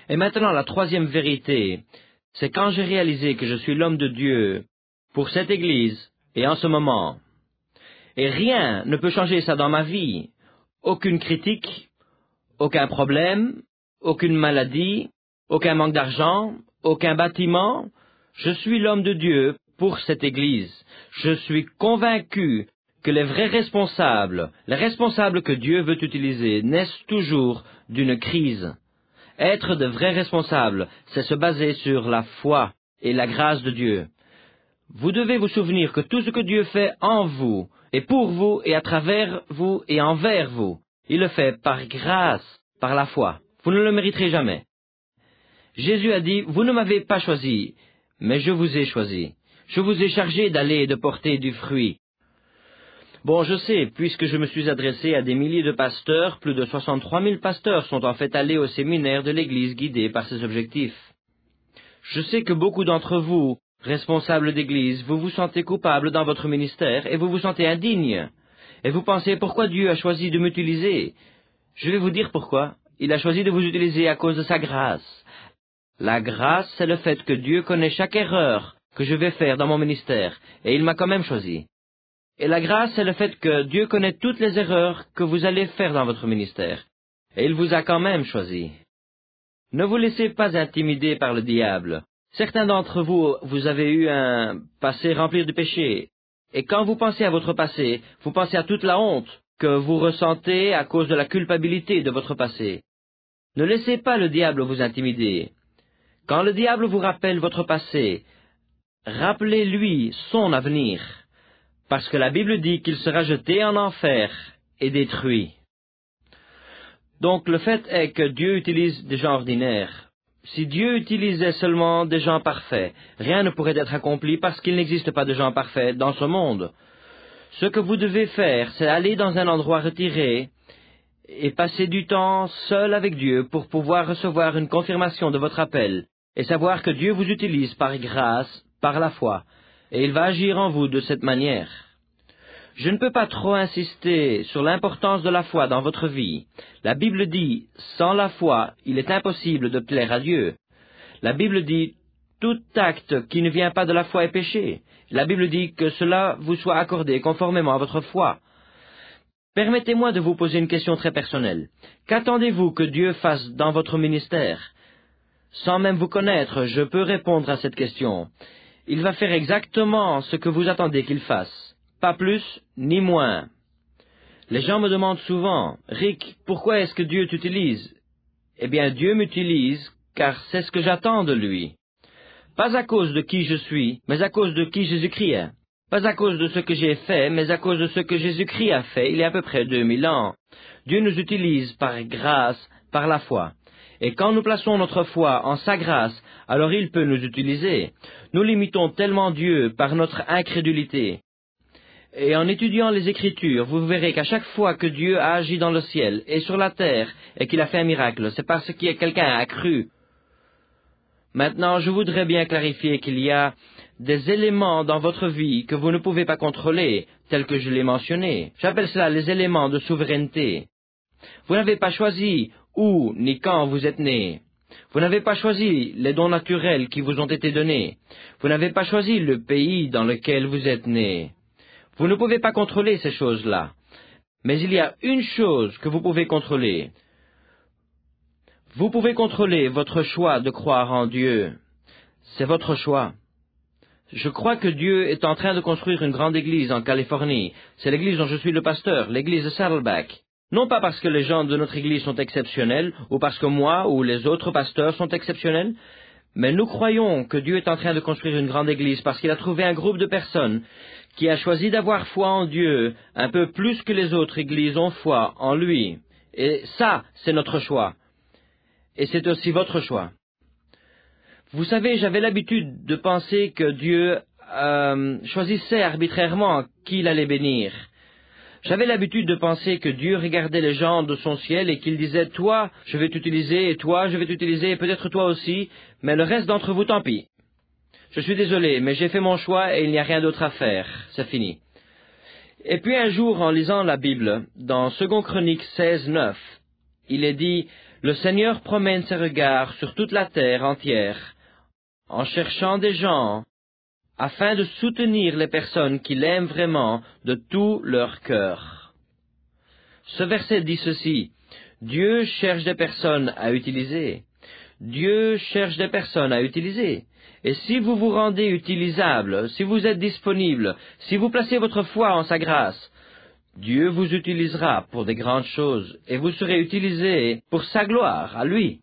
Et maintenant, la troisième vérité, c'est quand j'ai réalisé que je suis l'homme de Dieu pour cette Église et en ce moment. Et rien ne peut changer ça dans ma vie. Aucune critique, aucun problème, aucune maladie, aucun manque d'argent, aucun bâtiment. Je suis l'homme de Dieu pour cette Église. Je suis convaincu que les vrais responsables, les responsables que Dieu veut utiliser, naissent toujours d'une crise. Être de vrais responsables, c'est se baser sur la foi et la grâce de Dieu. Vous devez vous souvenir que tout ce que Dieu fait en vous, et pour vous, et à travers vous, et envers vous, il le fait par grâce, par la foi. Vous ne le mériterez jamais. Jésus a dit, « Vous ne m'avez pas choisi, mais je vous ai choisi. Je vous ai chargé d'aller et de porter du fruit. » Bon, je sais, puisque je me suis adressé à des milliers de pasteurs, plus de soixante-trois mille pasteurs sont en fait allés au séminaire de l'Église guidés par ces objectifs. Je sais que beaucoup d'entre vous, responsables d'Église, vous vous sentez coupables dans votre ministère et vous vous sentez indigne. Et vous pensez pourquoi Dieu a choisi de m'utiliser. Je vais vous dire pourquoi. Il a choisi de vous utiliser à cause de sa grâce. La grâce, c'est le fait que Dieu connaît chaque erreur que je vais faire dans mon ministère, et il m'a quand même choisi. Et la grâce, c'est le fait que Dieu connaît toutes les erreurs que vous allez faire dans votre ministère, et il vous a quand même choisi. Ne vous laissez pas intimider par le diable. Certains d'entre vous, vous avez eu un passé rempli de péché, et quand vous pensez à votre passé, vous pensez à toute la honte que vous ressentez à cause de la culpabilité de votre passé. Ne laissez pas le diable vous intimider. Quand le diable vous rappelle votre passé, rappelez-lui son avenir, parce que la Bible dit qu'il sera jeté en enfer et détruit. Donc le fait est que Dieu utilise des gens ordinaires. Si Dieu utilisait seulement des gens parfaits, rien ne pourrait être accompli parce qu'il n'existe pas de gens parfaits dans ce monde. Ce que vous devez faire, c'est aller dans un endroit retiré et passer du temps seul avec Dieu pour pouvoir recevoir une confirmation de votre appel et savoir que Dieu vous utilise par grâce, par la foi, et il va agir en vous de cette manière. Je ne peux pas trop insister sur l'importance de la foi dans votre vie. La Bible dit, sans la foi, il est impossible de plaire à Dieu. La Bible dit, tout acte qui ne vient pas de la foi est péché. La Bible dit que cela vous soit accordé conformément à votre foi. Permettez-moi de vous poser une question très personnelle. Qu'attendez-vous que Dieu fasse dans votre ministère? Sans même vous connaître, je peux répondre à cette question. Il va faire exactement ce que vous attendez qu'il fasse. Pas plus, ni moins. Les gens me demandent souvent, « Rick, pourquoi est-ce que Dieu t'utilise ?» Eh bien, Dieu m'utilise, car c'est ce que j'attends de lui. Pas à cause de qui je suis, mais à cause de qui Jésus-Christ est. Pas à cause de ce que j'ai fait, mais à cause de ce que Jésus-Christ a fait il y a à peu près deux mille ans. Dieu nous utilise par grâce, par la foi. Et quand nous plaçons notre foi en sa grâce, alors il peut nous utiliser. Nous limitons tellement Dieu par notre incrédulité. Et en étudiant les Écritures, vous verrez qu'à chaque fois que Dieu a agi dans le ciel et sur la terre et qu'il a fait un miracle, c'est parce que quelqu'un a cru. Maintenant, je voudrais bien clarifier qu'il y a des éléments dans votre vie que vous ne pouvez pas contrôler, tels que je l'ai mentionné. J'appelle cela les éléments de souveraineté. Vous n'avez pas choisi où ni quand vous êtes né. Vous n'avez pas choisi les dons naturels qui vous ont été donnés. Vous n'avez pas choisi le pays dans lequel vous êtes né. Vous ne pouvez pas contrôler ces choses-là. Mais il y a une chose que vous pouvez contrôler. Vous pouvez contrôler votre choix de croire en Dieu. C'est votre choix. Je crois que Dieu est en train de construire une grande église en Californie. C'est l'église dont je suis le pasteur, l'église de Saddleback. Non pas parce que les gens de notre église sont exceptionnels, ou parce que moi ou les autres pasteurs sont exceptionnels, mais nous croyons que Dieu est en train de construire une grande église parce qu'il a trouvé un groupe de personnes qui a choisi d'avoir foi en Dieu un peu plus que les autres églises ont foi en lui. Et ça, c'est notre choix. Et c'est aussi votre choix. Vous savez, j'avais l'habitude de penser que Dieu euh, choisissait arbitrairement qui il allait bénir. J'avais l'habitude de penser que Dieu regardait les gens de son ciel et qu'il disait « Toi, je vais t'utiliser, et toi, je vais t'utiliser, et peut-être toi aussi, mais le reste d'entre vous, tant pis. Je suis désolé, mais j'ai fait mon choix et il n'y a rien d'autre à faire. C'est fini. » Et puis un jour, en lisant la Bible, dans Second Chroniques seize, neuf, il est dit « Le Seigneur promène ses regards sur toute la terre entière, en cherchant des gens, afin de soutenir les personnes qui l'aiment vraiment de tout leur cœur. Ce verset dit ceci: Dieu cherche des personnes à utiliser. Dieu cherche des personnes à utiliser. Et si vous vous rendez utilisable, si vous êtes disponible, si vous placez votre foi en sa grâce, Dieu vous utilisera pour des grandes choses et vous serez utilisé pour sa gloire, à lui.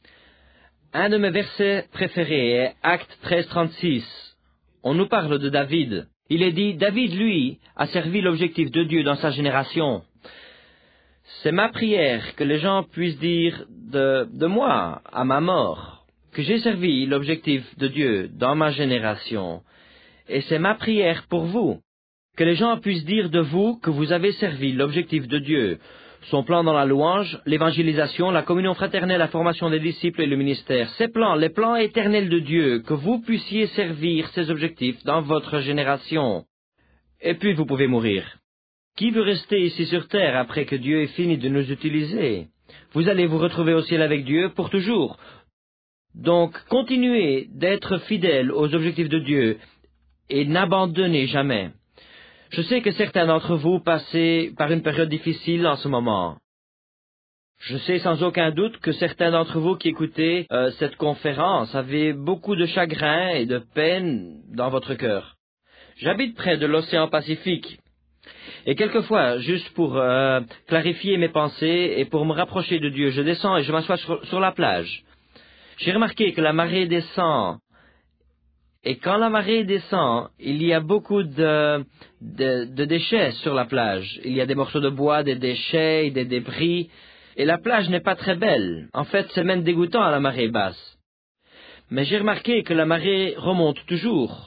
Un de mes versets préférés est Actes treize trente-six. On nous parle de David. Il est dit, David, lui, a servi l'objectif de Dieu dans sa génération. C'est ma prière que les gens puissent dire de, de moi, à ma mort, que j'ai servi l'objectif de Dieu dans ma génération. Et c'est ma prière pour vous, que les gens puissent dire de vous que vous avez servi l'objectif de Dieu, son plan dans la louange, l'évangélisation, la communion fraternelle, la formation des disciples et le ministère. Ces plans, les plans éternels de Dieu, que vous puissiez servir ces objectifs dans votre génération. Et puis vous pouvez mourir. Qui veut rester ici sur terre après que Dieu ait fini de nous utiliser? Vous allez vous retrouver au ciel avec Dieu pour toujours. Donc, continuez d'être fidèles aux objectifs de Dieu et n'abandonnez jamais. Je sais que certains d'entre vous passez par une période difficile en ce moment. Je sais sans aucun doute que certains d'entre vous qui écoutez euh, cette conférence avaient beaucoup de chagrin et de peine dans votre cœur. J'habite près de l'océan Pacifique. Et quelquefois, juste pour euh, clarifier mes pensées et pour me rapprocher de Dieu, je descends et je m'assois sur, sur la plage. J'ai remarqué que la marée descend. Et quand la marée descend, il y a beaucoup de, de, de déchets sur la plage. Il y a des morceaux de bois, des déchets, des débris. Et la plage n'est pas très belle. En fait, c'est même dégoûtant à la marée basse. Mais j'ai remarqué que la marée remonte toujours.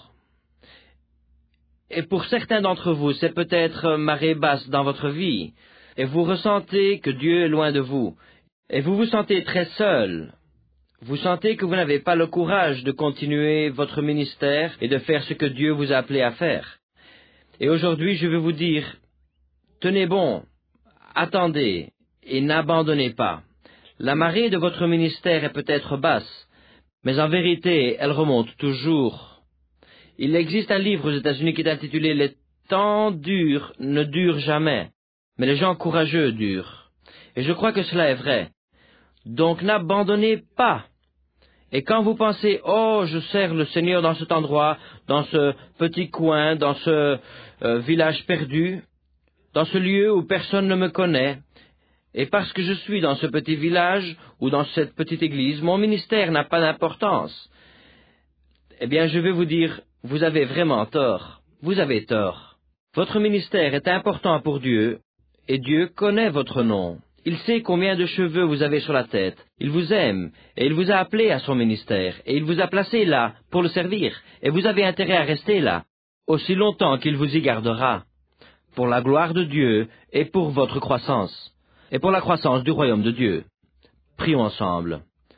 Et pour certains d'entre vous, c'est peut-être marée basse dans votre vie. Et vous ressentez que Dieu est loin de vous. Et vous vous sentez très seul. Vous sentez que vous n'avez pas le courage de continuer votre ministère et de faire ce que Dieu vous a appelé à faire. Et aujourd'hui, je veux vous dire, tenez bon, attendez et n'abandonnez pas. La marée de votre ministère est peut-être basse, mais en vérité, elle remonte toujours. Il existe un livre aux États-Unis qui est intitulé « Les temps durs ne durent jamais, mais les gens courageux durent ». Et je crois que cela est vrai. Donc n'abandonnez pas. Et quand vous pensez « Oh, je sers le Seigneur dans cet endroit, dans ce petit coin, dans ce euh, village perdu, dans ce lieu où personne ne me connaît, et parce que je suis dans ce petit village ou dans cette petite église, mon ministère n'a pas d'importance. » Eh bien, je vais vous dire, vous avez vraiment tort. Vous avez tort. Votre ministère est important pour Dieu, et Dieu connaît votre nom. Il sait combien de cheveux vous avez sur la tête. Il vous aime, et il vous a appelé à son ministère, et il vous a placé là pour le servir, et vous avez intérêt à rester là, aussi longtemps qu'il vous y gardera, pour la gloire de Dieu et pour votre croissance, et pour la croissance du royaume de Dieu. Prions ensemble.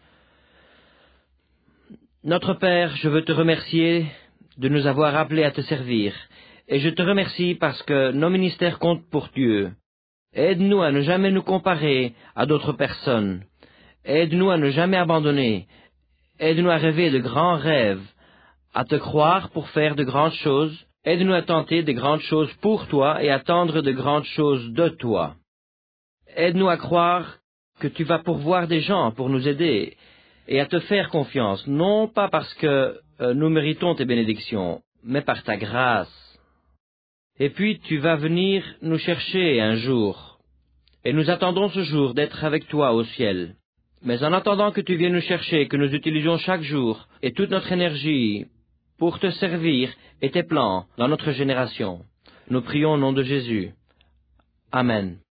Notre Père, je veux te remercier de nous avoir appelés à te servir, et je te remercie parce que nos ministères comptent pour Dieu. Aide-nous à ne jamais nous comparer à d'autres personnes. Aide-nous à ne jamais abandonner. Aide-nous à rêver de grands rêves, à te croire pour faire de grandes choses. Aide-nous à tenter de grandes choses pour toi et à attendre de grandes choses de toi. Aide-nous à croire que tu vas pourvoir des gens pour nous aider et à te faire confiance, non pas parce que euh, nous méritons tes bénédictions, mais par ta grâce. Et puis tu vas venir nous chercher un jour, et nous attendons ce jour d'être avec toi au ciel. Mais en attendant que tu viennes nous chercher, que nous utilisions chaque jour et toute notre énergie pour te servir et tes plans dans notre génération, nous prions au nom de Jésus. Amen.